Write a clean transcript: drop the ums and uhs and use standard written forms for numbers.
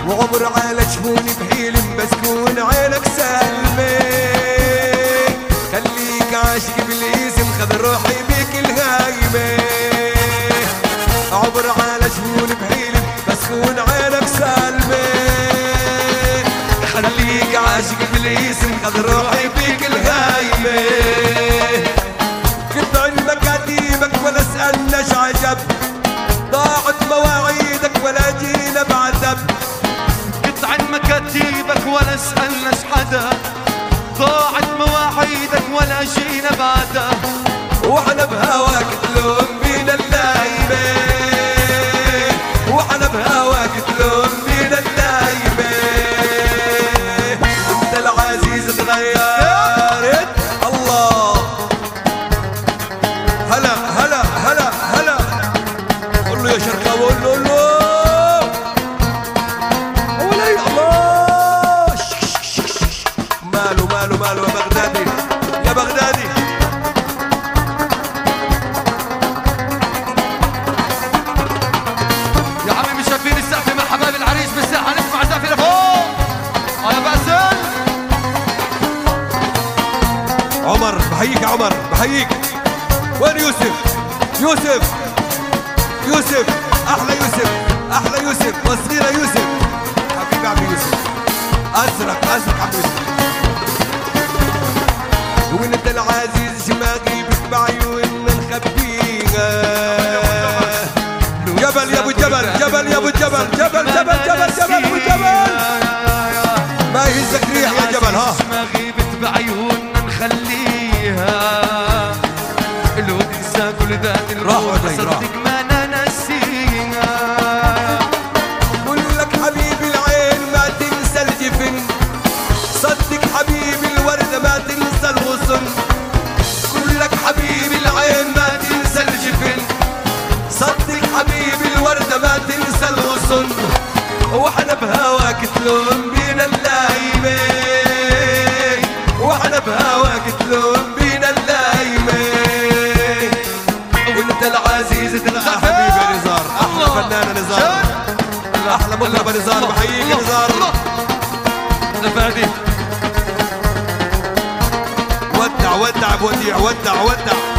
وعمر على جفوني بحيل مسكون عينك سلمي. خليك عاشق بالاسم خذ روحي بيك الهايمة. عمر على جفوني بحيل مسكون عينك سلمي. خليك عاشق بالاسم خذ روحي بيك الهايمة. كنت عند مكاتيبك ولا اسألناش عجب. ضاعت مواعيدك ولا جينا بعتب. كنت عن مكاتيبك ولا سألناش حدا. ضاعت مواعيدك ولا جينا بعدا. واحنا بهواك تلوم بينا اللايمة. واحنا بهواك تلوم بينا اللايمة. انت العزيز تغيرت الله. هلا هلا هلا هلا. قول له يا شرقاوي قول له ولي الله. ماله ماله ماله يا بغدادي يا بغدادي. يا عمي مش شايفين السقف مع حبايب العريس بالساحة. نسمع السقف لفوق. يا باسل عمر بحييك يا عمر بحييك. وين يوسف؟ يوسف يوسف احلى يوسف احلى يوسف والصغيرة يوسف. حبيبي عم يوسف ازرق ازرق عم يوسف. وانت العزيز شماغيبك بعيوننا نخبيها. جبل يا ابو جبل جبل يا ابو جبل جبل جبل جبل جبل ابو جبل. ما يهزك ريح يا جبل. ها شماغيبك بعيوننا نخليها. لو تنسى كل ذات الروح صدق ما ننسيها. قول لك حبيبي العين ما تنسى الجفن. صدق حبيبي الوردة ما تنسى الغصن. قول لك حبيبي العين ما تنسى الجفن. صدق حبيبي الوردة ما تنسى الغصن. واحنا بهواك تلوم بينا اللايمة. واحنا بهواك تلوم بينا اللايمة. وانت العزيز تلقى حبيبي نزار. احلى فنانة نزار احلى مطربة نزار. بحييك نزار. نفادي ودع ودع بوديع ودع ودع.